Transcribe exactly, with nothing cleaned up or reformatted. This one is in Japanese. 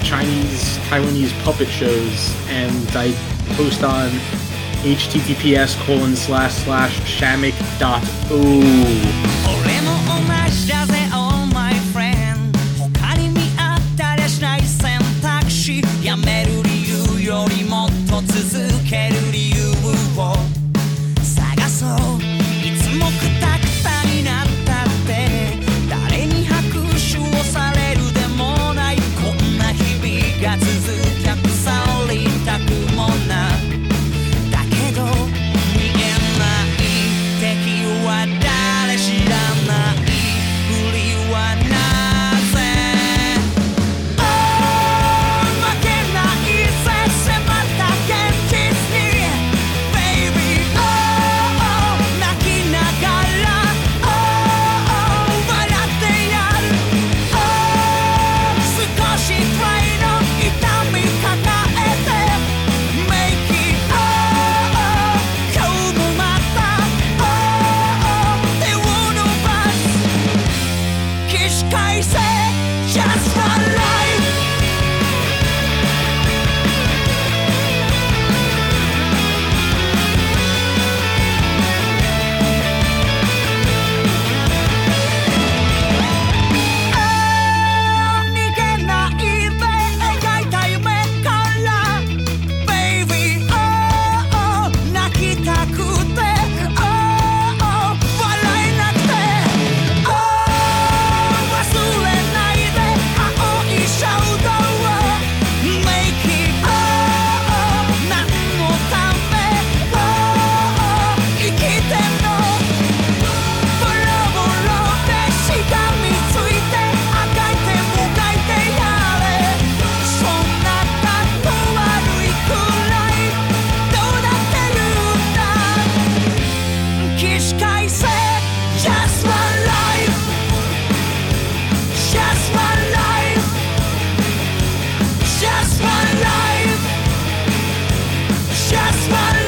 Chinese, Taiwanese puppet shows, and I post on https colon slash slash shamik dot o. 俺も同じだぜ Oh my friend 他に見当たりゃしない選択肢やめる理由よりもっと続ける理由を探そういつもクタクタになったって誰に拍手をされるでもないこんな日々が続きゃ腐りたくもなだけど見えない敵は誰知らないふりはなぜ Oh 負けないぜ迫った現実に Baby Oh Oh 泣きながら Oh Oh 笑ってやる Oh 少しくらいの痛み抱えて Make it Oh Oh 今日もまた Oh Oh 手を伸ばす起死回生 Just one life逃げないで描いた夢から Baby Oh Oh 泣きたくて Oh Oh 笑えなくて Oh 忘れないで青いシャドウを Make it Oh Oh 何のため Oh Oh 生きてんのボロボロでしがみついてあがいてもがいてやれそんなかっこ悪いくらいどうなってるんだ起死回生 Just one life Just one life Just one life Just one